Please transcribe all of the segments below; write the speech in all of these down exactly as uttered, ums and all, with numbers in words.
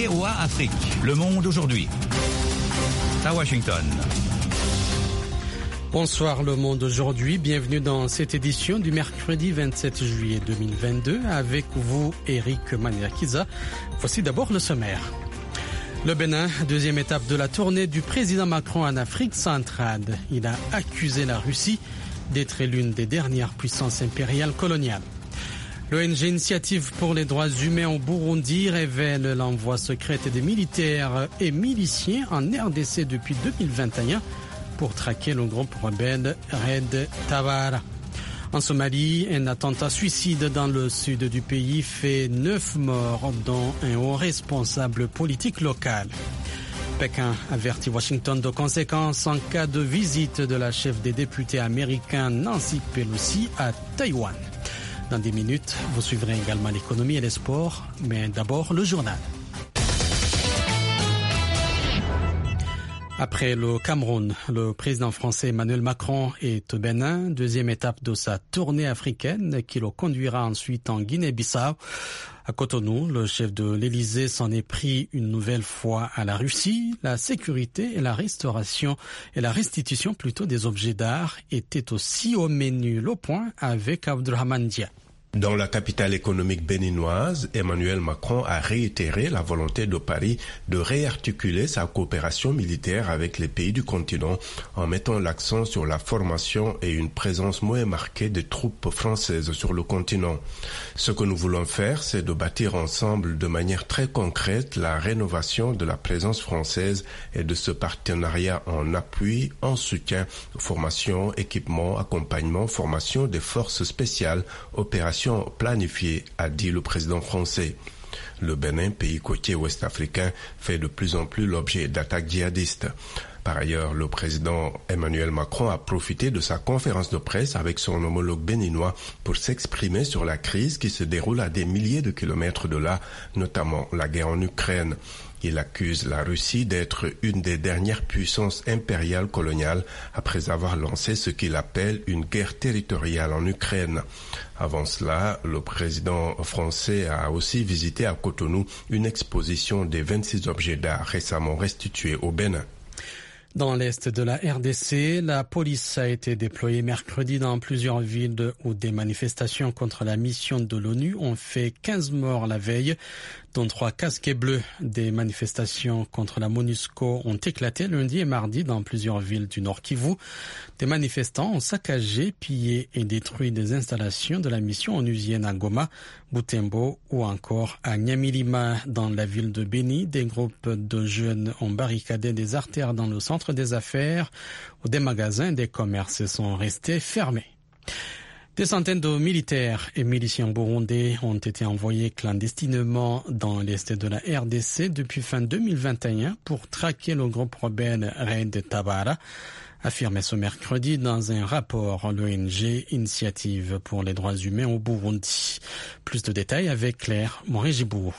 V O A Afrique. Le monde aujourd'hui. À Washington. Bonsoir Le Monde aujourd'hui, bienvenue dans cette édition du mercredi vingt-sept juillet deux mille vingt-deux avec vous Eric Maniakiza. Voici d'abord le sommaire. Le Bénin, deuxième étape de la tournée du président Macron en Afrique centrale. Il a accusé la Russie d'être l'une des dernières puissances impériales coloniales. L'O N G Initiative pour les droits humains au Burundi révèle l'envoi secret des militaires et miliciens en R D C depuis deux mille vingt et un pour traquer le groupe rebelle Red Tabara. En Somalie, un attentat suicide dans le sud du pays fait neuf morts, dont un haut responsable politique local. Pékin avertit Washington de conséquences en cas de visite de la chef des députés américains Nancy Pelosi à Taïwan. Dans dix minutes, vous suivrez également l'économie et les sports, mais d'abord le journal. Après le Cameroun, le président français Emmanuel Macron est au Bénin, deuxième étape de sa tournée africaine qui le conduira ensuite en Guinée-Bissau. À Cotonou, le chef de l'Élysée s'en est pris une nouvelle fois à la Russie. La sécurité et la restauration et la restitution plutôt des objets d'art étaient aussi au menu. Le point avec Abdurrahman Dia. Dans la capitale économique béninoise, Emmanuel Macron a réitéré la volonté de Paris de réarticuler sa coopération militaire avec les pays du continent en mettant l'accent sur la formation et une présence moins marquée des troupes françaises sur le continent. Ce que nous voulons faire, c'est de bâtir ensemble de manière très concrète la rénovation de la présence française et de ce partenariat en appui, en soutien, formation, équipement, accompagnement, formation des forces spéciales, opérations planifié, a dit le président français. Le Bénin, pays côtier ouest-africain, fait de plus en plus l'objet d'attaques djihadistes. Par ailleurs, le président Emmanuel Macron a profité de sa conférence de presse avec son homologue béninois pour s'exprimer sur la crise qui se déroule à des milliers de kilomètres de là, notamment la guerre en Ukraine. Il accuse la Russie d'être une des dernières puissances impériales coloniales après avoir lancé ce qu'il appelle une guerre territoriale en Ukraine. Avant cela, le président français a aussi visité à Cotonou une exposition des vingt-six objets d'art récemment restitués au Bénin. Dans l'est de la R D C, la police a été déployée mercredi dans plusieurs villes où des manifestations contre la mission de l'ONU ont fait quinze morts la veille, dont trois casquets bleus. Des manifestations contre la MONUSCO ont éclaté lundi et mardi dans plusieurs villes du Nord Kivu. Des manifestants ont saccagé, pillé et détruit des installations de la mission onusienne à Goma, Butembo ou encore à Nyamilima. Dans la ville de Beni, des groupes de jeunes ont barricadé des artères dans le centre des affaires où des magasins et des commerces sont restés fermés. Des centaines de militaires et miliciens burundais ont été envoyés clandestinement dans l'est de la R D C depuis fin deux mille vingt et un pour traquer le groupe rebelle Red Tabara, affirmé ce mercredi dans un rapport l'O N G Initiative pour les droits humains au Burundi. Plus de détails avec Claire Morégibourg.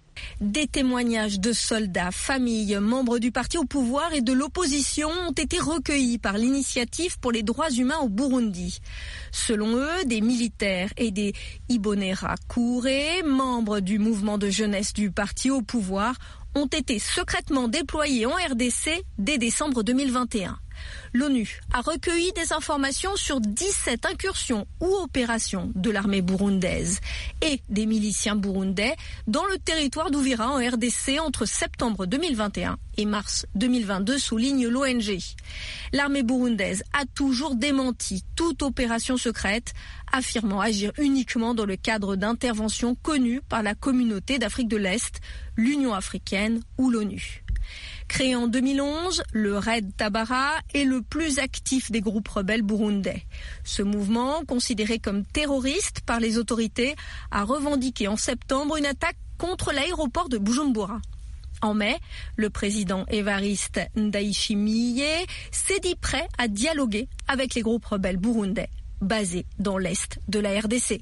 Des témoignages de soldats, familles, membres du parti au pouvoir et de l'opposition ont été recueillis par l'Initiative pour les droits humains au Burundi. Selon eux, des militaires et des Imbonerakure, membres du mouvement de jeunesse du parti au pouvoir, ont été secrètement déployés en R D C dès décembre deux mille vingt et un. L'ONU a recueilli des informations sur dix-sept incursions ou opérations de l'armée burundaise et des miliciens burundais dans le territoire d'Ouvira en R D C entre septembre deux mille vingt et un et mars deux mille vingt-deux, souligne l'O N G. L'armée burundaise a toujours démenti toute opération secrète, affirmant agir uniquement dans le cadre d'interventions connues par la communauté d'Afrique de l'Est, l'Union africaine ou l'ONU. Créé en deux mille onze, le Red Tabara est le plus actif des groupes rebelles burundais. Ce mouvement, considéré comme terroriste par les autorités, a revendiqué en septembre une attaque contre l'aéroport de Bujumbura. En mai, le président Évariste Ndayishimiye s'est dit prêt à dialoguer avec les groupes rebelles burundais basés dans l'est de la R D C.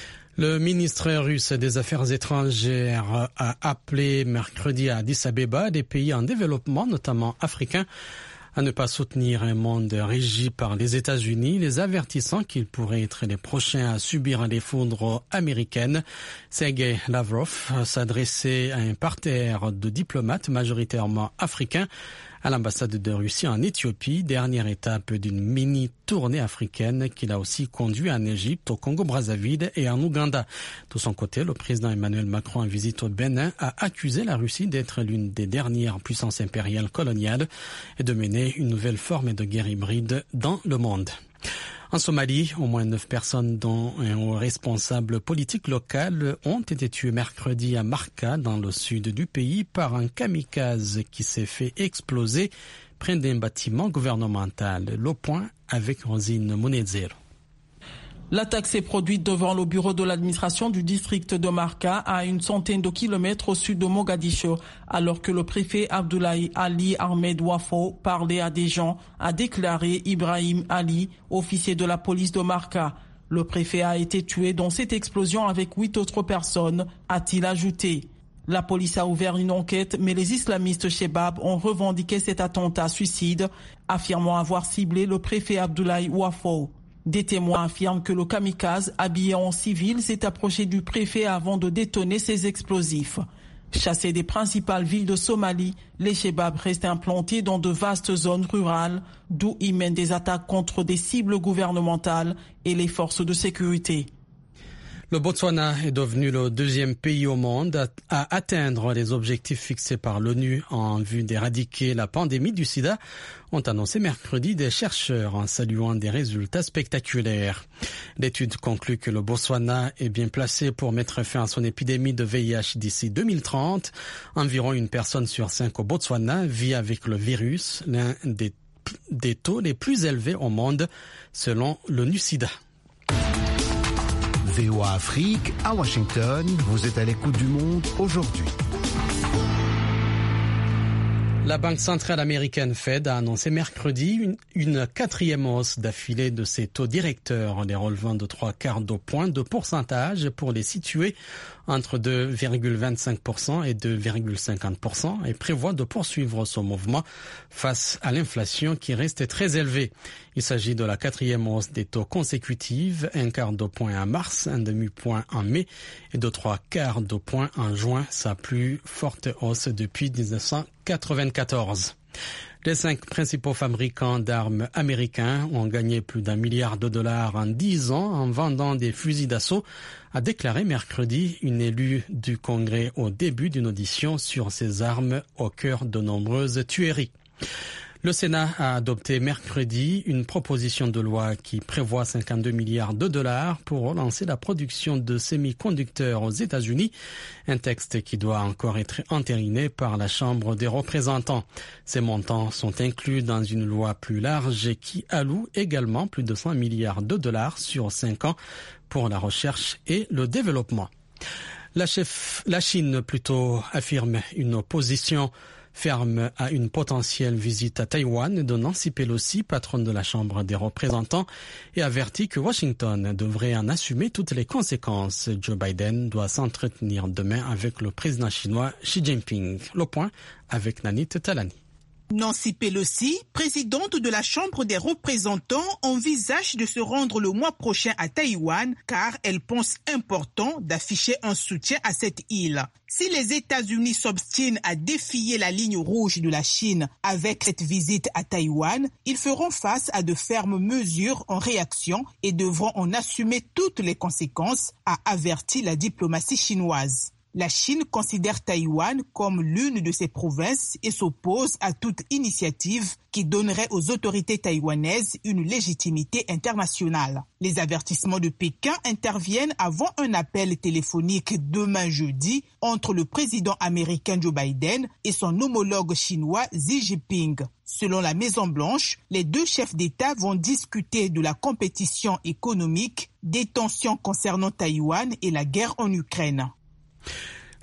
Le ministre russe des Affaires étrangères a appelé mercredi à Addis Abeba des pays en développement, notamment africains, à ne pas soutenir un monde régi par les États-Unis, les avertissant qu'ils pourraient être les prochains à subir les foudres américaines. Sergei Lavrov s'adressait à un parterre de diplomates majoritairement africains à l'ambassade de Russie en Éthiopie, dernière étape d'une mini-tournée africaine qu'il a aussi conduit en Égypte, au Congo-Brazzaville et en Ouganda. De son côté, le président Emmanuel Macron en visite au Bénin a accusé la Russie d'être l'une des dernières puissances impériales coloniales et de mener une nouvelle forme de guerre hybride dans le monde. En Somalie, au moins neuf personnes, dont un responsable politique local, ont été tuées mercredi à Marca, dans le sud du pays, par un kamikaze qui s'est fait exploser près d'un bâtiment gouvernemental. Le point avec Rosine Monezero. L'attaque s'est produite devant le bureau de l'administration du district de Marca, à une centaine de kilomètres au sud de Mogadiscio, alors que le préfet Abdoulaye Ali Ahmed Wafo parlait à des gens, a déclaré Ibrahim Ali, officier de la police de Marca. Le préfet a été tué dans cette explosion avec huit autres personnes, a-t-il ajouté. La police a ouvert une enquête, mais les islamistes Shebab ont revendiqué cet attentat suicide, affirmant avoir ciblé le préfet Abdoulaye Wafo. Des témoins affirment que le kamikaze, habillé en civil, s'est approché du préfet avant de détonner ses explosifs. Chassés des principales villes de Somalie, les Shebab restent implantés dans de vastes zones rurales, d'où ils mènent des attaques contre des cibles gouvernementales et les forces de sécurité. Le Botswana est devenu le deuxième pays au monde à atteindre les objectifs fixés par l'ONU en vue d'éradiquer la pandémie du sida, ont annoncé mercredi des chercheurs en saluant des résultats spectaculaires. L'étude conclut que le Botswana est bien placé pour mettre fin à son épidémie de V I H d'ici deux mille trente. Environ une personne sur cinq au Botswana vit avec le virus, l'un des, des taux les plus élevés au monde selon l'ONU-Sida. V O A Afrique, à Washington, vous êtes à l'écoute du monde aujourd'hui. La Banque centrale américaine Fed a annoncé mercredi une, une quatrième hausse d'affilée de ses taux directeurs, les relevant de trois quarts de point de pourcentage pour les situer entre deux virgule vingt-cinq pour cent et deux virgule cinquante pour cent et prévoit de poursuivre ce mouvement face à l'inflation qui reste très élevée. Il s'agit de la quatrième hausse des taux consécutive, un quart de point en mars, un demi-point en mai et de trois quarts de point en juin, sa plus forte hausse depuis dix-neuf cent quatre-vingt-quatorze. Les cinq principaux fabricants d'armes américains ont gagné plus d'un milliard de dollars en dix ans en vendant des fusils d'assaut, a déclaré mercredi une élue du Congrès au début d'une audition sur ces armes au cœur de nombreuses tueries. Le Sénat a adopté mercredi une proposition de loi qui prévoit cinquante-deux milliards de dollars pour relancer la production de semi-conducteurs aux États-Unis, un texte qui doit encore être entériné par la Chambre des représentants. Ces montants sont inclus dans une loi plus large qui alloue également plus de cent milliards de dollars sur cinq ans pour la recherche et le développement. La, chef, la Chine plutôt affirme une opposition ferme à une potentielle visite à Taïwan de Nancy Pelosi, patronne de la Chambre des représentants, et avertit que Washington devrait en assumer toutes les conséquences. Joe Biden doit s'entretenir demain avec le président chinois Xi Jinping. Le point avec Nanit Talani. Nancy Pelosi, présidente de la Chambre des représentants, envisage de se rendre le mois prochain à Taïwan car elle pense important d'afficher un soutien à cette île. Si les États-Unis s'obstinent à défier la ligne rouge de la Chine avec cette visite à Taïwan, ils feront face à de fermes mesures en réaction et devront en assumer toutes les conséquences, a averti la diplomatie chinoise. La Chine considère Taïwan comme l'une de ses provinces et s'oppose à toute initiative qui donnerait aux autorités taïwanaises une légitimité internationale. Les avertissements de Pékin interviennent avant un appel téléphonique demain jeudi entre le président américain Joe Biden et son homologue chinois Xi Jinping. Selon la Maison-Blanche, les deux chefs d'État vont discuter de la compétition économique, des tensions concernant Taïwan et la guerre en Ukraine.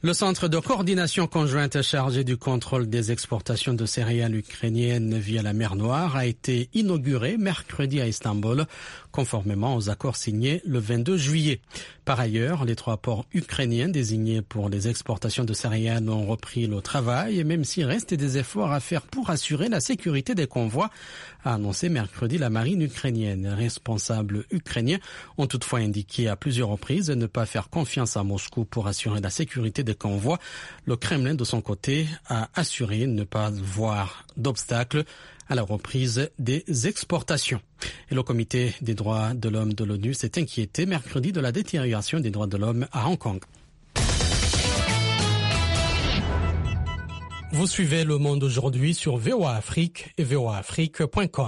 Le centre de coordination conjointe chargé du contrôle des exportations de céréales ukrainiennes via la mer Noire a été inauguré mercredi à Istanbul, conformément aux accords signés le vingt-deux juillet. Par ailleurs, les trois ports ukrainiens désignés pour les exportations de céréales ont repris le travail, même s'il reste des efforts à faire pour assurer la sécurité des convois, a annoncé mercredi la marine ukrainienne. Les responsables ukrainiens ont toutefois indiqué à plusieurs reprises ne pas faire confiance à Moscou pour assurer la sécurité des convois. Le Kremlin, de son côté, a assuré ne pas voir d'obstacles à la reprise des exportations. Et le comité des droits de l'homme de l'ONU s'est inquiété mercredi de la détérioration des droits de l'homme à Hong Kong. Vous suivez Le Monde aujourd'hui sur V O A Afrique et V O A Afrique point com.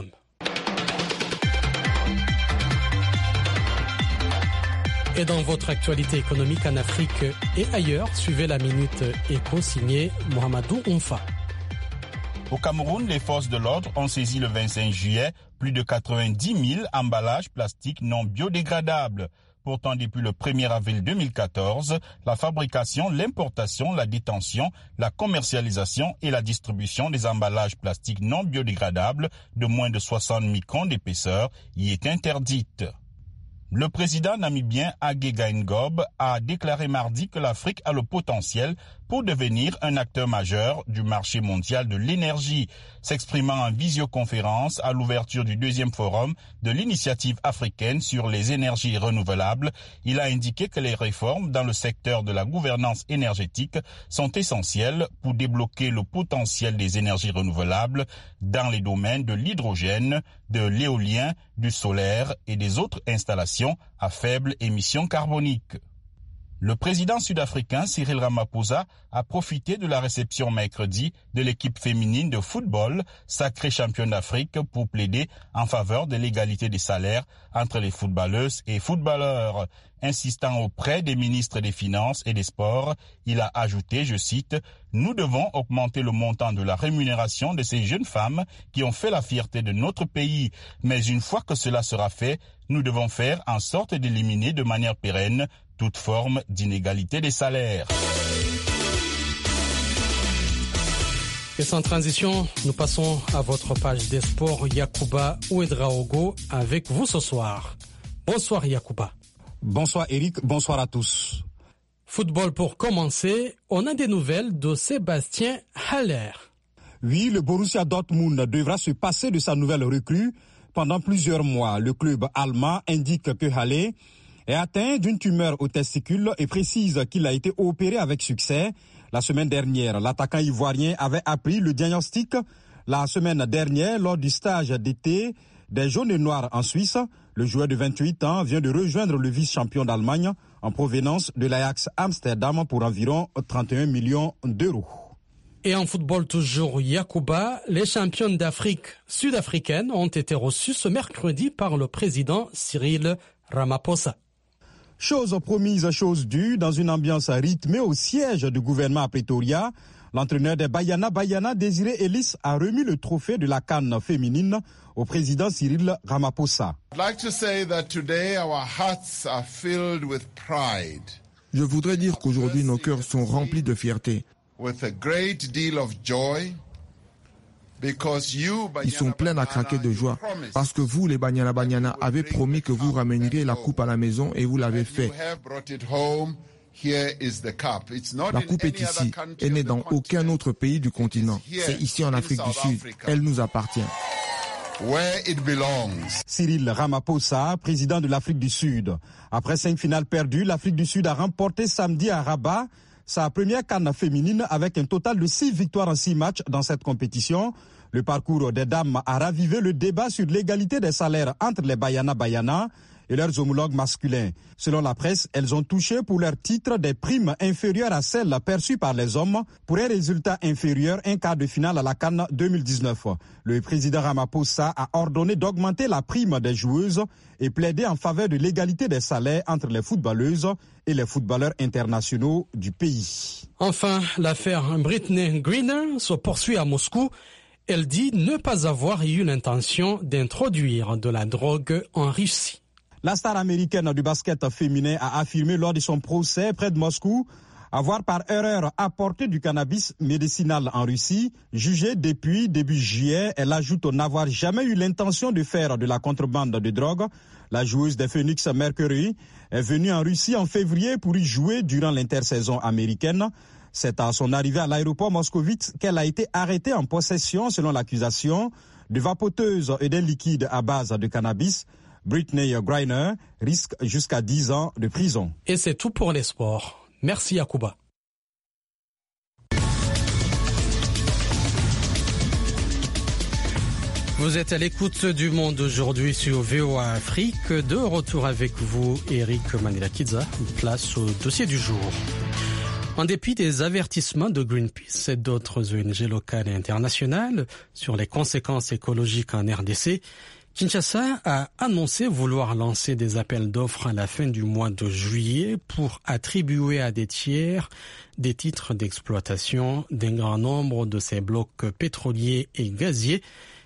Et dans votre actualité économique en Afrique et ailleurs, suivez la Minute Éco signée Mohamedou Oumfa. Au Cameroun, les forces de l'ordre ont saisi le vingt-cinq juillet plus de quatre-vingt-dix mille emballages plastiques non biodégradables. Pourtant, depuis le premier avril deux mille quatorze, la fabrication, l'importation, la détention, la commercialisation et la distribution des emballages plastiques non biodégradables de moins de soixante microns d'épaisseur y est interdite. Le président namibien Hage Geingob a déclaré mardi que l'Afrique a le potentiel pour devenir un acteur majeur du marché mondial de l'énergie. S'exprimant en visioconférence à l'ouverture du deuxième forum de l'initiative africaine sur les énergies renouvelables, il a indiqué que les réformes dans le secteur de la gouvernance énergétique sont essentielles pour débloquer le potentiel des énergies renouvelables dans les domaines de l'hydrogène, de l'éolien, du solaire et des autres installations à faible émission carbonique. Le président sud-africain Cyril Ramaphosa a profité de la réception mercredi de l'équipe féminine de football, sacrée championne d'Afrique, pour plaider en faveur de l'égalité des salaires entre les footballeuses et footballeurs. Insistant auprès des ministres des Finances et des Sports, il a ajouté, je cite, « Nous devons augmenter le montant de la rémunération de ces jeunes femmes qui ont fait la fierté de notre pays. Mais une fois que cela sera fait, nous devons faire en sorte d'éliminer de manière pérenne toute forme d'inégalité des salaires. » Et sans transition, nous passons à votre page des sports. Yacouba Ouedraogo avec vous ce soir. Bonsoir Yacouba. Bonsoir Eric, bonsoir à tous. Football pour commencer, on a des nouvelles de Sébastien Haller. Oui, le Borussia Dortmund devra se passer de sa nouvelle recrue pendant plusieurs mois. Le club allemand indique que Haller est atteint d'une tumeur aux testicules et précise qu'il a été opéré avec succès. La semaine dernière, l'attaquant ivoirien avait appris le diagnostic la semaine dernière lors du stage d'été des Jaunes et Noirs en Suisse. Le joueur de vingt-huit ans vient de rejoindre le vice-champion d'Allemagne en provenance de l'Ajax Amsterdam pour environ trente et un millions d'euros. Et en football toujours, Yacouba, les championnes d'Afrique sud-africaines ont été reçues ce mercredi par le président Cyril Ramaphosa. Chose promise, chose due, dans une ambiance rythmée au siège du gouvernement à Pretoria, l'entraîneur des Banyana Banyana, Désiré Ellis, a remis le trophée de la CAN féminine au président Cyril Ramaphosa. Je voudrais dire qu'aujourd'hui nos cœurs sont remplis de fierté. Ils sont pleins à craquer de joie parce que vous, les Banyana Banyana, avez promis que vous ramèneriez la coupe à la maison et vous l'avez fait. La coupe est ici. Elle n'est dans aucun autre pays du continent. C'est ici en Afrique du Sud. Elle nous appartient. Cyril Ramaphosa, président de l'Afrique du Sud. Après cinq finales perdues, l'Afrique du Sud a remporté samedi à Rabat sa première CAN féminine avec un total de six victoires en six matchs dans cette compétition. Le parcours des dames a ravivé le débat sur l'égalité des salaires entre les Banyana Banyana et leurs homologues masculins. Selon la presse, elles ont touché pour leur titre des primes inférieures à celles perçues par les hommes pour un résultat inférieur un quart de finale à la CAN deux mille dix-neuf. Le président Ramaphosa a ordonné d'augmenter la prime des joueuses et plaidé en faveur de l'égalité des salaires entre les footballeuses et les footballeurs internationaux du pays. Enfin, l'affaire Britney Griner se poursuit à Moscou. Elle dit ne pas avoir eu l'intention d'introduire de la drogue en Russie. La star américaine du basket féminin a affirmé lors de son procès près de Moscou avoir par erreur apporté du cannabis médicinal en Russie. Jugée depuis début juillet, elle ajoute n'avoir jamais eu l'intention de faire de la contrebande de drogue. La joueuse des Phoenix Mercury est venue en Russie en février pour y jouer durant l'intersaison américaine. C'est à son arrivée à l'aéroport moscovite qu'elle a été arrêtée en possession, selon l'accusation, de vapoteuses et d'un liquide à base de cannabis. Brittney Griner risque jusqu'à dix ans de prison. Et c'est tout pour les sports. Merci Yacouba. Vous êtes à l'écoute du Monde aujourd'hui sur V O A Afrique. De retour avec vous, Eric Manila-Kidza. Place au dossier du jour. En dépit des avertissements de Greenpeace et d'autres O N G locales et internationales sur les conséquences écologiques en R D C, Kinshasa a annoncé vouloir lancer des appels d'offres à la fin du mois de juillet pour attribuer à des tiers des titres d'exploitation d'un grand nombre de ces blocs pétroliers et gaziers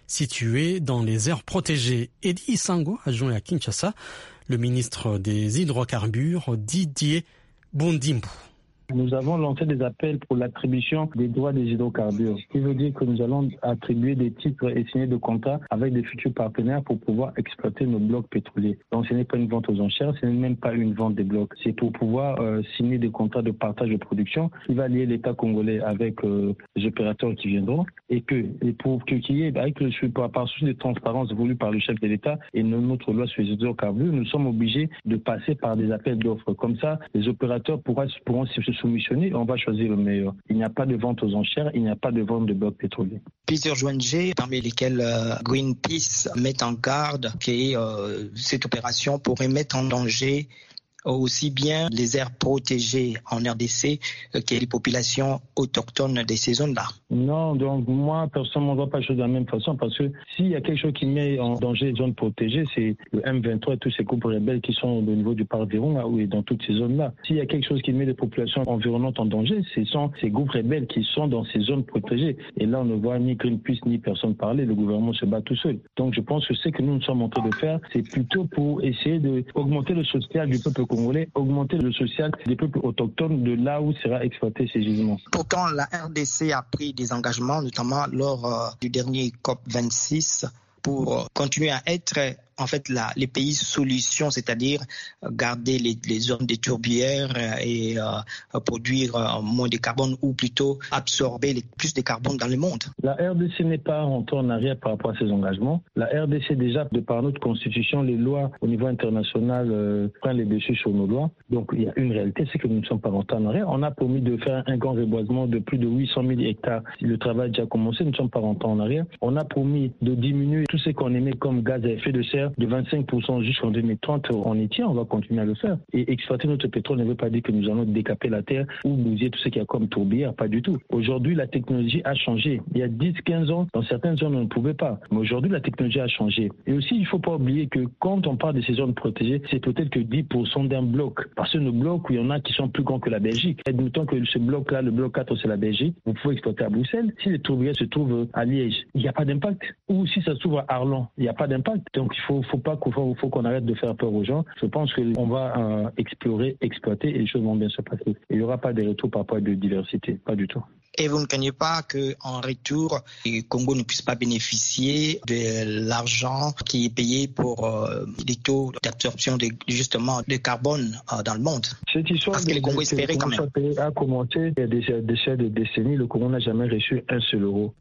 situés dans les aires protégées. Eddie Isango a joint à Kinshasa le ministre des Hydrocarbures Didier Bundimbu. Nous avons lancé des appels pour l'attribution des droits des hydrocarbures, ce qui veut dire que nous allons attribuer des titres et signer des contrats avec des futurs partenaires pour pouvoir exploiter nos blocs pétroliers. Donc ce n'est pas une vente aux enchères, ce n'est même pas une vente des blocs. C'est pour pouvoir euh, signer des contrats de partage de production qui va lier l'État congolais avec euh, les opérateurs qui viendront et que et pour qu'il y ait, avec le par souci de transparence voulu par le chef de l'État et notre loi sur les hydrocarbures, nous sommes obligés de passer par des appels d'offres. Comme ça, les opérateurs pourront, pourront se soumissionner, on va choisir le meilleur. Il n'y a pas de vente aux enchères, il n'y a pas de vente de blocs pétroliers. Plusieurs O N G, parmi lesquelles euh, Greenpeace, mettent en garde que euh, cette opération pourrait mettre en danger aussi bien les aires protégées en R D C que les populations autochtones de ces zones-là. Non, donc moi, personnellement, on ne voit pas les choses de la même façon parce que s'il y a quelque chose qui met en danger les zones protégées, c'est le M vingt-trois et tous ces groupes rebelles qui sont au niveau du parc Virunga ou dans toutes ces zones-là. S'il y a quelque chose qui met les populations environnantes en danger, ce sont ces groupes rebelles qui sont dans ces zones protégées. Et là, on ne voit ni Greenpeace ni personne parler, le gouvernement se bat tout seul. Donc je pense que ce que nous nous sommes en train de faire, c'est plutôt pour essayer d'augmenter le social du peuple congolais, augmenter le social des peuples autochtones de là où sera exploité ces gisements. Pourtant, la R D C a pris des engagements, notamment lors euh, du dernier COP vingt-six, pour euh, continuer à être en fait la, les pays solutions, c'est-à-dire garder les, les zones des tourbières et euh, produire euh, moins de carbone ou plutôt absorber les, plus de carbone dans le monde. La R D C n'est pas rentrée en arrière par rapport à ses engagements. La R D C déjà, de par notre constitution, les lois au niveau international euh, prennent les dessus sur nos lois. Donc il y a une réalité, c'est que nous ne sommes pas rentrés en arrière. On a promis de faire un grand reboisement de plus de huit cent mille hectares. Le travail a déjà commencé, nous ne sommes pas rentrés en arrière. On a promis de diminuer tout ce qu'on émet comme gaz à effet de serre de vingt-cinq pour cent jusqu'en deux mille trente, on y tient, on va continuer à le faire. Et exploiter notre pétrole ne veut pas dire que nous allons décaper la terre ou bousiller tout ce qu'il y a comme tourbière, pas du tout. Aujourd'hui, la technologie a changé. Il y a dix à quinze ans, dans certaines zones, on ne pouvait pas. Mais aujourd'hui, la technologie a changé. Et aussi, il ne faut pas oublier que quand on parle de ces zones protégées, c'est peut-être que dix pour cent d'un bloc. Parce que nos blocs, il y en a qui sont plus grands que la Belgique. Admettons que ce bloc-là, le bloc quatre, c'est la Belgique, vous pouvez exploiter à Bruxelles. Si les tourbières se trouvent à Liège, il n'y a pas d'impact. Ou si ça se trouve à Arlon, il n'y a pas d'impact. Donc, il faut, faut pas qu'il faut, faut qu'on arrête de faire peur aux gens. Je pense qu'on va euh, explorer, exploiter et les choses vont bien se passer. Et il n'y aura pas de retour par rapport à de diversité, pas du tout. Et vous ne craignez pas qu'en retour, le Congo ne puisse pas bénéficier de l'argent qui est payé pour euh, les taux d'absorption de, justement de carbone euh, dans le monde? Cette histoire Parce que le Congo espérait quand même. A commencé il y a des, des, des décennies, le Congo n'a jamais reçu un seul euro.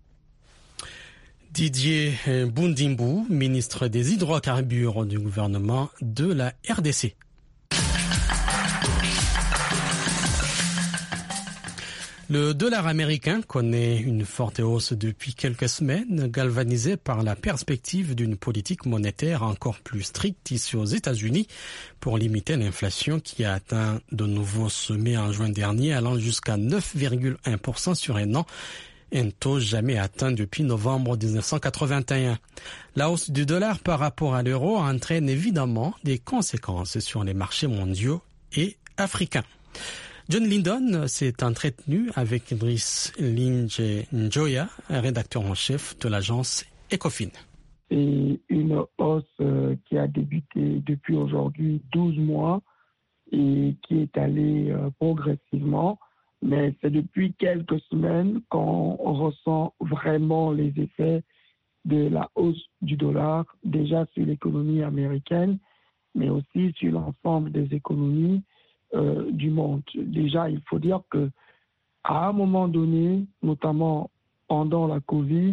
Didier Bundimbu, ministre des Hydrocarbures du gouvernement de la R D C. Le dollar américain connaît une forte hausse depuis quelques semaines, galvanisé par la perspective d'une politique monétaire encore plus stricte ici aux États-Unis pour limiter l'inflation qui a atteint de nouveaux sommets en juin dernier, allant jusqu'à neuf virgule un pour cent sur un an. Un taux jamais atteint depuis novembre dix-neuf cent quatre-vingt-un. La hausse du dollar par rapport à l'euro entraîne évidemment des conséquences sur les marchés mondiaux et africains. John Lindon s'est entretenu avec Idriss Linje Njoya, rédacteur en chef de l'agence Ecofin. C'est une hausse qui a débuté depuis aujourd'hui douze mois et qui est allée progressivement Mais c'est depuis quelques semaines qu'on ressent vraiment les effets de la hausse du dollar, déjà sur l'économie américaine, mais aussi sur l'ensemble des économies euh, du monde. Déjà, il faut dire que à un moment donné, notamment pendant la Covid,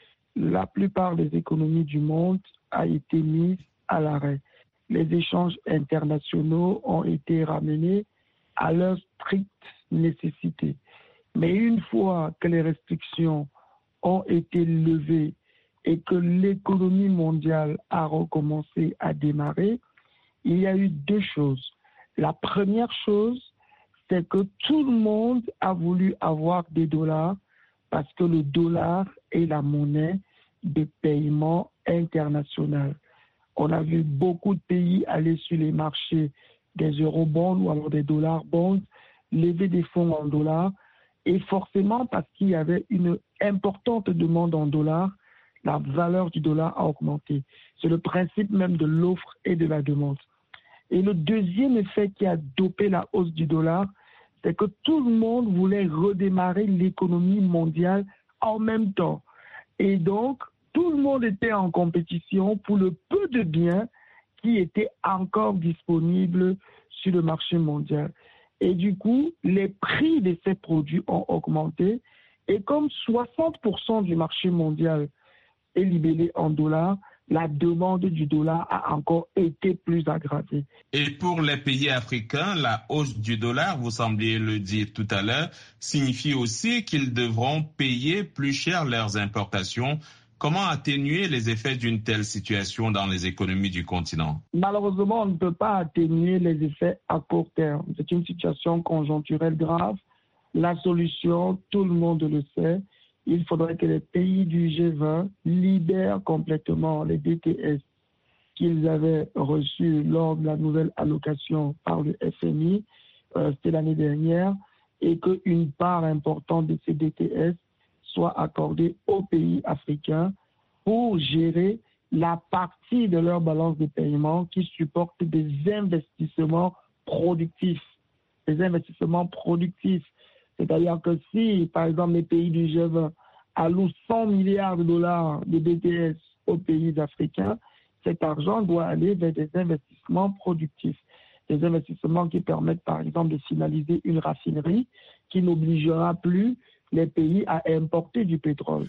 la plupart des économies du monde a été mise à l'arrêt. Les échanges internationaux ont été ramenés à leur stricte nécessité. Mais une fois que les restrictions ont été levées et que l'économie mondiale a recommencé à démarrer, il y a eu deux choses. La première chose, c'est que tout le monde a voulu avoir des dollars parce que le dollar est la monnaie de paiement international. On a vu beaucoup de pays aller sur les marchés des eurobonds ou alors des dollars bonds, lever des fonds en dollars, et forcément parce qu'il y avait une importante demande en dollars, la valeur du dollar a augmenté. C'est le principe même de l'offre et de la demande. Et le deuxième effet qui a dopé la hausse du dollar, c'est que tout le monde voulait redémarrer l'économie mondiale en même temps. Et donc, tout le monde était en compétition pour le peu de biens qui étaient encore disponibles sur le marché mondial. Et du coup, les prix de ces produits ont augmenté. Et comme soixante pour cent du marché mondial est libellé en dollars, la demande du dollar a encore été plus aggravée. Et pour les pays africains, la hausse du dollar, vous sembliez le dire tout à l'heure, signifie aussi qu'ils devront payer plus cher leurs importations. Comment atténuer les effets d'une telle situation dans les économies du continent? Malheureusement, on ne peut pas atténuer les effets à court terme. C'est une situation conjoncturelle grave. La solution, tout le monde le sait, il faudrait que les pays du G vingt libèrent complètement les D T S qu'ils avaient reçus lors de la nouvelle allocation par le F M I, euh, c'était l'année dernière, et qu'une part importante de ces D T S soit accordée aux pays africains pour gérer la partie de leur balance de paiement qui supporte des investissements productifs. Des investissements productifs. C'est-à-dire que si, par exemple, les pays du G vingt allouent cent milliards de dollars de D T S aux pays africains, cet argent doit aller vers des investissements productifs. Des investissements qui permettent, par exemple, de finaliser une raffinerie qui n'obligera plus les pays à importer du pétrole.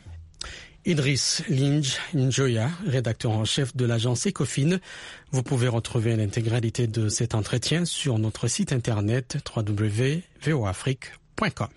Idriss Linj Njoya, rédacteur en chef de l'agence Ecofin. Vous pouvez retrouver l'intégralité de cet entretien sur notre site internet w w w point v o afrique point com.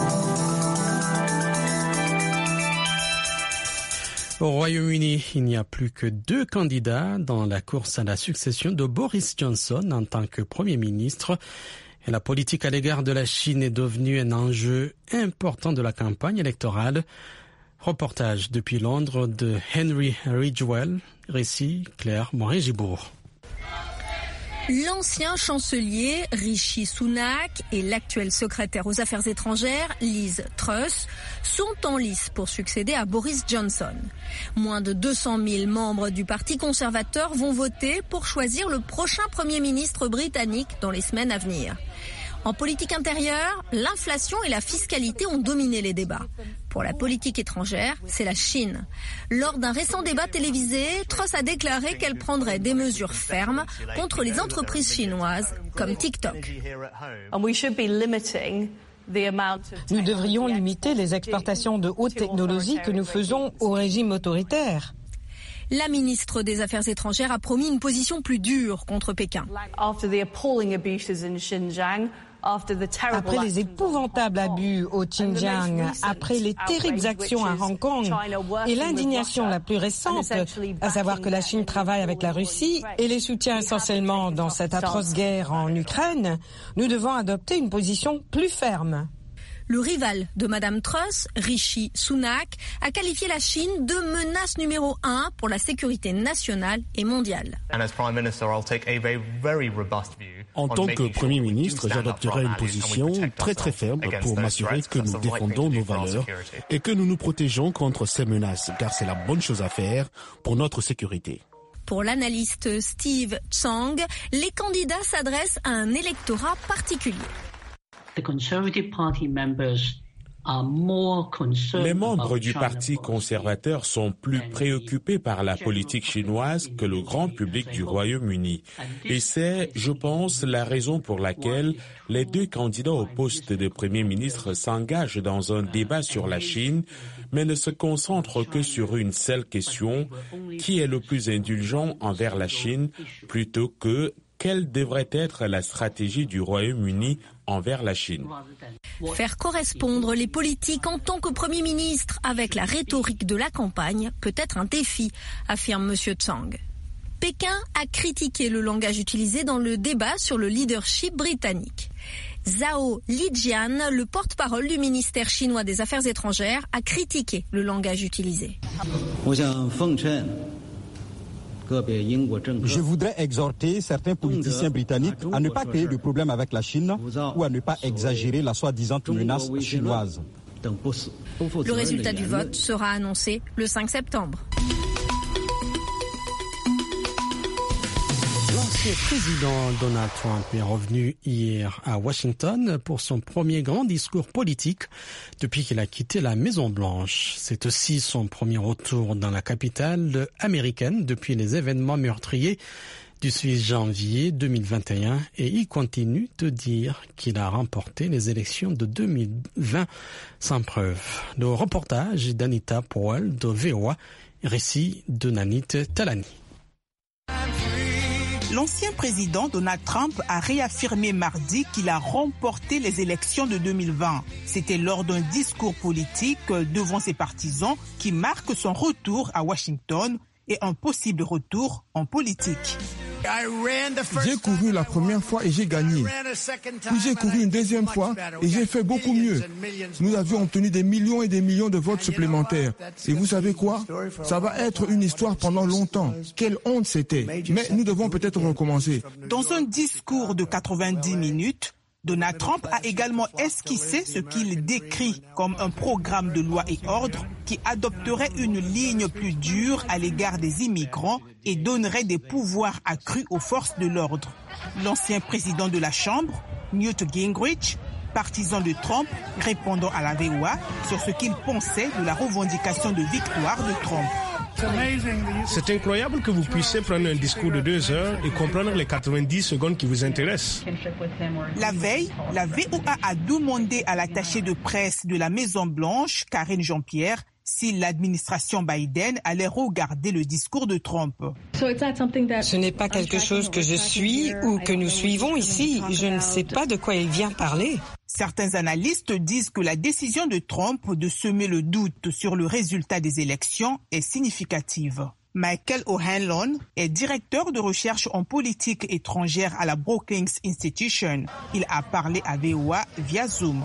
Au Royaume-Uni, il n'y a plus que deux candidats dans la course à la succession de Boris Johnson en tant que Premier ministre. Et la politique à l'égard de la Chine est devenue un enjeu important de la campagne électorale. Reportage depuis Londres de Henry Ridgwell, récit Claire Morin-Gibourg. L'ancien chancelier Rishi Sunak et l'actuel secrétaire aux affaires étrangères Liz Truss sont en lice pour succéder à Boris Johnson. Moins de deux cent mille membres du Parti conservateur vont voter pour choisir le prochain Premier ministre britannique dans les semaines à venir. En politique intérieure, l'inflation et la fiscalité ont dominé les débats. Pour la politique étrangère, c'est la Chine. Lors d'un récent débat télévisé, Truss a déclaré qu'elle prendrait des mesures fermes contre les entreprises chinoises comme TikTok. Nous devrions limiter les exportations de haute technologie que nous faisons au régime autoritaire. La ministre des Affaires étrangères a promis une position plus dure contre Pékin. Après les épouvantables abus au Xinjiang, après les terribles actions à Hong Kong et l'indignation la plus récente, à savoir que la Chine travaille avec la Russie et les soutient essentiellement dans cette atroce guerre en Ukraine, nous devons adopter une position plus ferme. Le rival de Madame Truss, Rishi Sunak, a qualifié la Chine de menace numéro un pour la sécurité nationale et mondiale. En tant que Premier ministre, j'adopterai une position très très ferme pour m'assurer que nous défendons nos valeurs et que nous nous protégeons contre ces menaces, car c'est la bonne chose à faire pour notre sécurité. Pour l'analyste Steve Tsang, les candidats s'adressent à un électorat particulier. the Conservative Party members Les membres du Parti conservateur sont plus préoccupés par la politique chinoise que le grand public du Royaume-Uni. Et c'est, je pense, la raison pour laquelle les deux candidats au poste de Premier ministre s'engagent dans un débat sur la Chine, mais ne se concentrent que sur une seule question, qui est le plus indulgent envers la Chine, plutôt que quelle devrait être la stratégie du Royaume-Uni envers la Chine. Faire correspondre les politiques en tant que Premier ministre avec la rhétorique de la campagne peut être un défi, affirme M. Tsang. Pékin a critiqué le langage utilisé dans le débat sur le leadership britannique. Zhao Lijian, le porte-parole du ministère chinois des Affaires étrangères, a critiqué le langage utilisé. Je voudrais exhorter certains politiciens britanniques à ne pas créer de problème avec la Chine ou à ne pas exagérer la soi-disant menace chinoise. Le résultat du vote sera annoncé le cinq septembre. L'ancien président Donald Trump est revenu hier à Washington pour son premier grand discours politique depuis qu'il a quitté la Maison-Blanche. C'est aussi son premier retour dans la capitale américaine depuis les événements meurtriers du six janvier deux mille vingt et un et il continue de dire qu'il a remporté les élections de deux mille vingt sans preuve. Le reportage d'Anita Powell de V O A, récit de Nanit Talani. L'ancien président Donald Trump a réaffirmé mardi qu'il a remporté les élections de deux mille vingt. C'était lors d'un discours politique devant ses partisans qui marque son retour à Washington et un possible retour en politique. J'ai couru la première fois et j'ai gagné. Puis j'ai couru une deuxième fois et j'ai fait beaucoup mieux. Nous avions obtenu des millions et des millions de votes supplémentaires. Et vous savez quoi? Ça va être une histoire pendant longtemps. Quelle honte c'était. Mais nous devons peut-être recommencer. Dans un discours de quatre-vingt-dix minutes, Donald Trump a également esquissé ce qu'il décrit comme un programme de loi et ordre qui adopterait une ligne plus dure à l'égard des immigrants et donnerait des pouvoirs accrus aux forces de l'ordre. L'ancien président de la Chambre, Newt Gingrich, partisan de Trump, répondant à la V O A sur ce qu'il pensait de la revendication de victoire de Trump. C'est incroyable que vous puissiez prendre un discours de deux heures et comprendre les quatre-vingt-dix secondes qui vous intéressent. La veille, la V O A a demandé à l'attachée de presse de la Maison-Blanche, Karine Jean-Pierre, si l'administration Biden allait regarder le discours de Trump. Ce n'est pas quelque chose que je suis ou que nous suivons ici. Je ne sais pas de quoi il vient parler. Certains analystes disent que la décision de Trump de semer le doute sur le résultat des élections est significative. Michael O'Hanlon est directeur de recherche en politique étrangère à la Brookings Institution. Il a parlé à V O A via Zoom.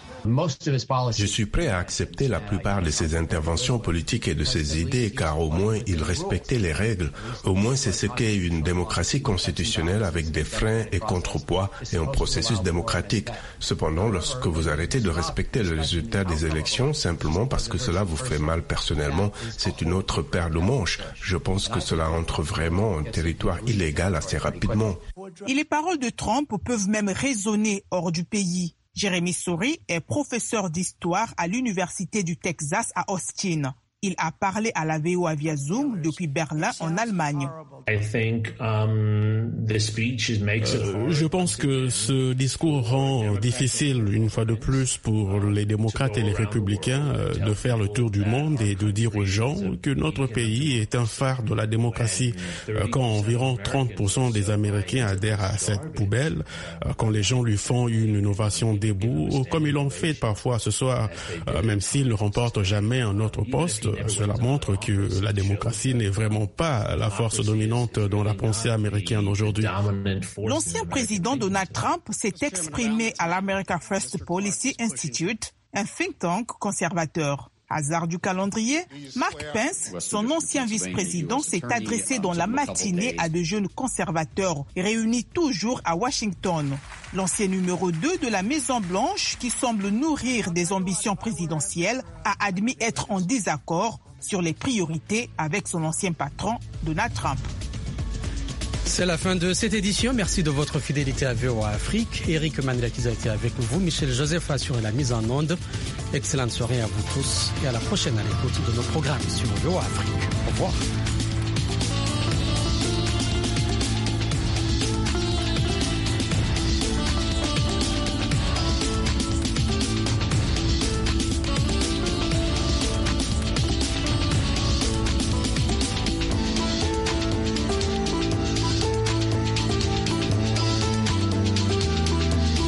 Je suis prêt à accepter la plupart de ses interventions politiques et de ses idées, car au moins il respectait les règles. Au moins c'est ce qu'est une démocratie constitutionnelle avec des freins et contrepoids et un processus démocratique. Cependant, lorsque vous arrêtez de respecter le résultat des élections simplement parce que cela vous fait mal personnellement, c'est une autre paire de manches. Je pense que cela entre vraiment en territoire illégal assez rapidement. Et les paroles de Trump peuvent même résonner hors du pays. Jeremy Sori est professeur d'histoire à l'Université du Texas à Austin. Il a parlé à la V O A via Zoom depuis Berlin en Allemagne. I think, um, the speech makes it euh, je pense que ce discours rend difficile une fois de plus pour les démocrates et les républicains euh, de faire le tour du monde et de dire aux gens que notre pays est un phare de la démocratie. Euh, quand environ trente pour cent des Américains adhèrent à cette poubelle, euh, quand les gens lui font une innovation debout, comme ils l'ont fait parfois ce soir, euh, même s'ils ne remportent jamais un autre poste, cela montre que la démocratie n'est vraiment pas la force dominante dans la pensée américaine aujourd'hui. L'ancien président Donald Trump s'est exprimé à l'America First Policy Institute, un think tank conservateur. Hasard du calendrier, Mark Pence, son ancien vice-président, s'est adressé dans la matinée à de jeunes conservateurs réunis toujours à Washington. L'ancien numéro deux de la Maison-Blanche, qui semble nourrir des ambitions présidentielles, a admis être en désaccord sur les priorités avec son ancien patron, Donald Trump. C'est la fin de cette édition. Merci de votre fidélité à V O A Afrique. Eric Mandela qui a été avec vous. Michel Joseph a assuré la mise en onde. Excellente soirée à vous tous et à la prochaine à l'écoute de nos programmes sur V O A Afrique. Au revoir.